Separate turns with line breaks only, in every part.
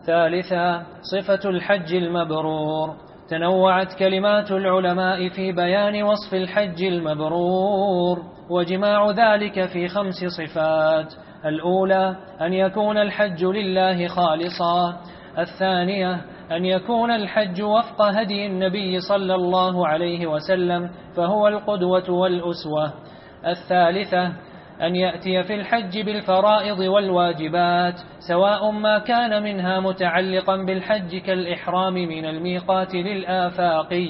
ثالثا صفة الحج المبرور. تنوعت كلمات العلماء في بيان وصف الحج المبرور، وجماع ذلك في 5 صفات. الأولى أن يكون الحج لله خالصا. الثانية أن يكون الحج وفق هدي النبي صلى الله عليه وسلم فهو القدوة والأسوة. الثالثة أن يأتي في الحج بالفرائض والواجبات، سواء ما كان منها متعلقا بالحج كالإحرام من الميقات للآفاق،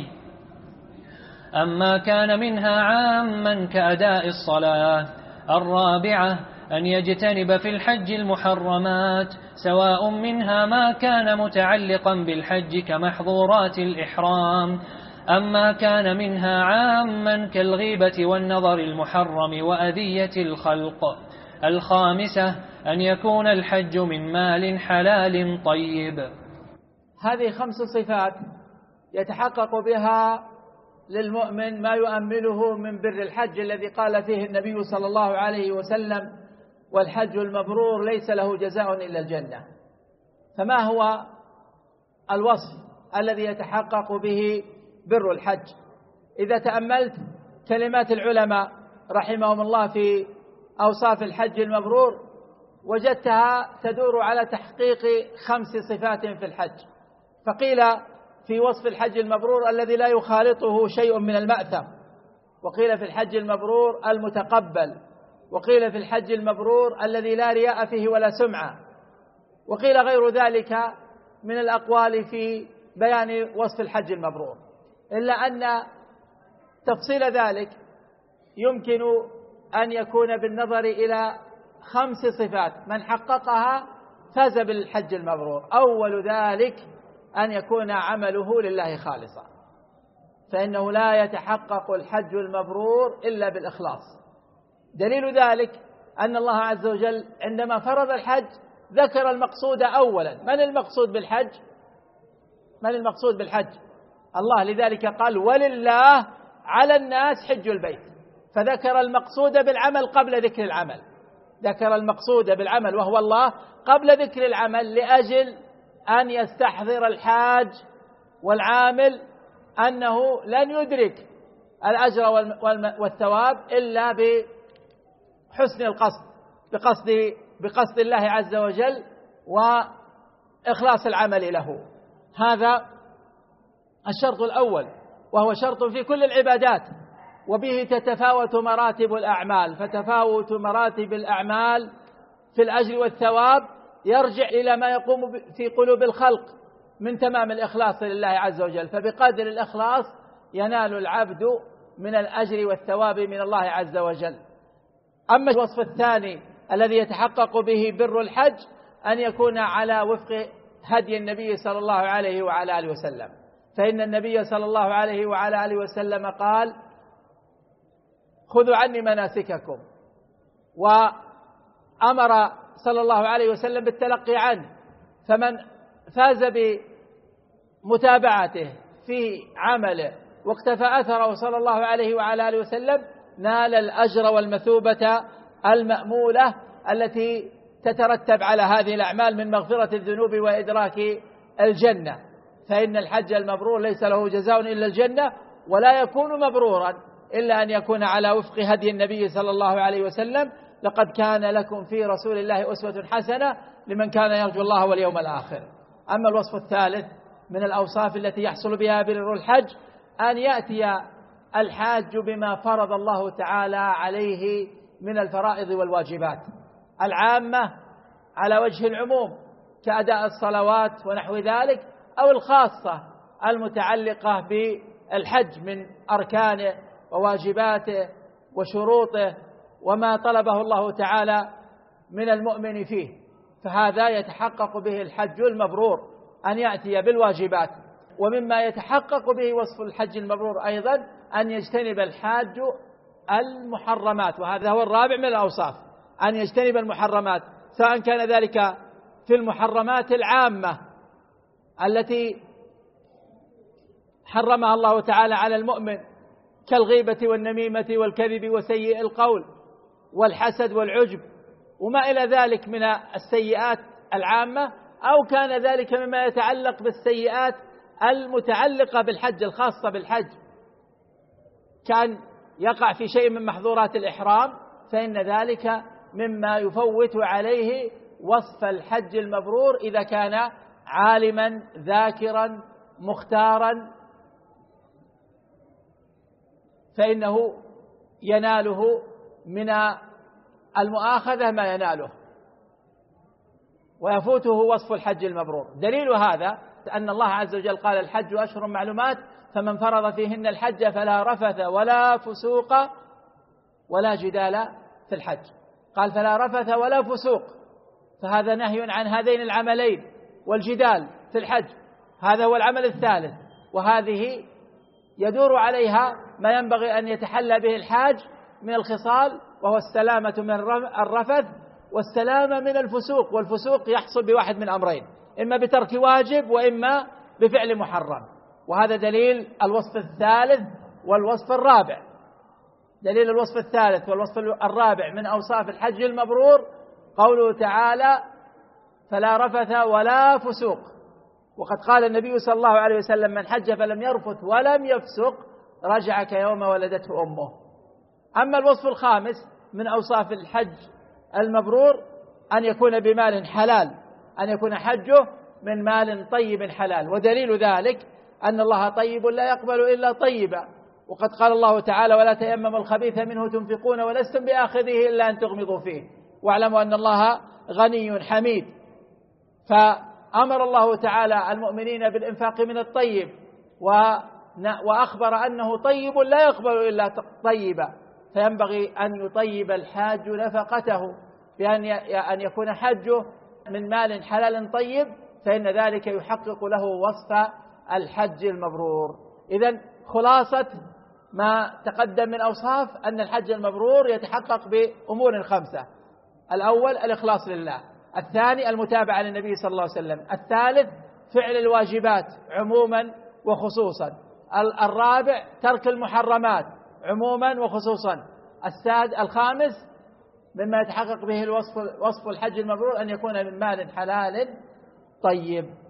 أما كان منها عاما كأداء الصلاة. الرابعة أن يجتنب في الحج المحرمات، سواء منها ما كان متعلقا بالحج كمحظورات الإحرام، أما كان منها عاما كالغيبة والنظر المحرم وأذية الخلق. الخامسة أن يكون الحج من مال حلال طيب.
هذه 5 صفات يتحقق بها للمؤمن ما يؤمله من بر الحج الذي قال فيه النبي صلى الله عليه وسلم: والحج المبرور ليس له جزاء إلا الجنة. فما هو الوصف الذي يتحقق به بر الحج؟ إذا تأملت كلمات العلماء رحمهم الله في أوصاف الحج المبرور وجدتها تدور على تحقيق 5 صفات في الحج. فقيل في وصف الحج المبرور الذي لا يخالطه شيء من المأثم، وقيل في الحج المبرور المتقبل، وقيل في الحج المبرور الذي لا رياء فيه ولا سمعة، وقيل غير ذلك من الأقوال في بيان وصف الحج المبرور، إلا أن تفصيل ذلك يمكن أن يكون بالنظر إلى 5 صفات من حققها فاز بالحج المبرور. أول ذلك أن يكون عمله لله خالصا، فإنه لا يتحقق الحج المبرور إلا بالإخلاص. دليل ذلك أن الله عز وجل عندما فرض الحج ذكر المقصود أولا. من المقصود بالحج؟ من المقصود بالحج؟ الله، لذلك قال: ولله على الناس حج البيت. فذكر المقصود بالعمل قبل ذكر العمل، ذكر المقصود بالعمل وهو الله قبل ذكر العمل، لأجل أن يستحضر الحاج والعامل أنه لن يدرك الأجر والثواب إلا بحسن القصد، بقصد الله عز وجل وإخلاص العمل له. هذا الشرط الأول، وهو شرط في كل العبادات، وبه تتفاوت مراتب الأعمال. فتفاوت مراتب الأعمال في الأجر والثواب يرجع إلى ما يقوم في قلوب الخلق من تمام الإخلاص لله عز وجل. فبقدر الإخلاص ينال العبد من الأجر والثواب من الله عز وجل. أما الوصف الثاني الذي يتحقق به بر الحج أن يكون على وفق هدي النبي صلى الله عليه وعلى آله وسلم. فإن النبي صلى الله عليه وعلى آله وسلم قال: خذوا عني مناسككم، وأمر صلى الله عليه وسلم بالتلقي عنه. فمن فاز بمتابعته في عمله واقتفى أثره صلى الله عليه وعلى آله وسلم نال الأجر والمثوبة المأمولة التي تترتب على هذه الأعمال من مغفرة الذنوب وإدراك الجنة. فإن الحج المبرور ليس له جزاء إلا الجنة، ولا يكون مبرورا إلا أن يكون على وفق هدي النبي صلى الله عليه وسلم: لقد كان لكم في رسول الله أسوة حسنة لمن كان يرجو الله واليوم الآخر. أما الوصف الثالث من الأوصاف التي يحصل بها بر الحج أن يأتي الحاج بما فرض الله تعالى عليه من الفرائض والواجبات العامة على وجه العموم كأداء الصلوات ونحو ذلك، أو الخاصة المتعلقة بالحج من أركانه وواجباته وشروطه وما طلبه الله تعالى من المؤمن فيه. فهذا يتحقق به الحج المبرور أن يأتي بالواجبات. ومما يتحقق به وصف الحج المبرور أيضا أن يجتنب الحاج المحرمات، وهذا هو الرابع من الأوصاف، أن يجتنب المحرمات، سواء كان ذلك في المحرمات العامة التي حرمها الله تعالى على المؤمن كالغيبة والنميمة والكذب وسيء القول والحسد والعجب وما إلى ذلك من السيئات العامة، أو كان ذلك مما يتعلق بالسيئات المتعلقة بالحج الخاصة بالحج، كان يقع في شيء من محظورات الإحرام، فإن ذلك مما يفوت عليه وصف الحج المبرور إذا كان عالما ذاكرا مختارا، فإنه يناله من المؤاخذة ما يناله ويفوته وصف الحج المبرور. دليل هذا أن الله عز وجل قال: الحج أشهر معلومات، فمن فرض فيهن الحج فلا رفث ولا فسوق ولا جدال في الحج. قال: فلا رفث ولا فسوق، فهذا نهي عن هذين العملين، والجدال في الحج هذا هو العمل الثالث، وهذه يدور عليها ما ينبغي أن يتحلى به الحاج من الخصال، وهو السلامة من الرفث والسلامة من الفسوق. والفسوق يحصل بواحد من أمرين: إما بترك واجب وإما بفعل محرم. وهذا دليل الوصف الثالث والوصف الرابع. دليل الوصف الثالث والوصف الرابع من أوصاف الحج المبرور قوله تعالى: فلا رفث ولا فسوق. وقد قال النبي صلى الله عليه وسلم: من حج فلم يرفث ولم يفسق رجع كيوم ولدته أمه. أما الوصف الخامس من أوصاف الحج المبرور أن يكون بمال حلال، أن يكون حجه من مال طيب حلال. ودليل ذلك أن الله طيب لا يقبل إلا طيبا، وقد قال الله تعالى: ولا تيمموا الخبيث منه تنفقون ولستم بآخذه إلا أن تغمضوا فيه واعلموا أن الله غني حميد. فأمر الله تعالى المؤمنين بالإنفاق من الطيب، وأخبر أنه طيب لا يقبل إلا طيبا، فينبغي أن يطيب الحاج نفقته بأن يكون حجه من مال حلال طيب، فإن ذلك يحقق له وصف الحج المبرور. إذن خلاصة ما تقدم من أوصاف أن الحج المبرور يتحقق بأمور 5: الأول الإخلاص لله، الثاني المتابعة للنبي صلى الله عليه وسلم، الثالث فعل الواجبات عموما وخصوصا، الرابع ترك المحرمات عموما وخصوصا، الخامس مما يتحقق به وصف الحج المبرور أن يكون من مال حلال طيب.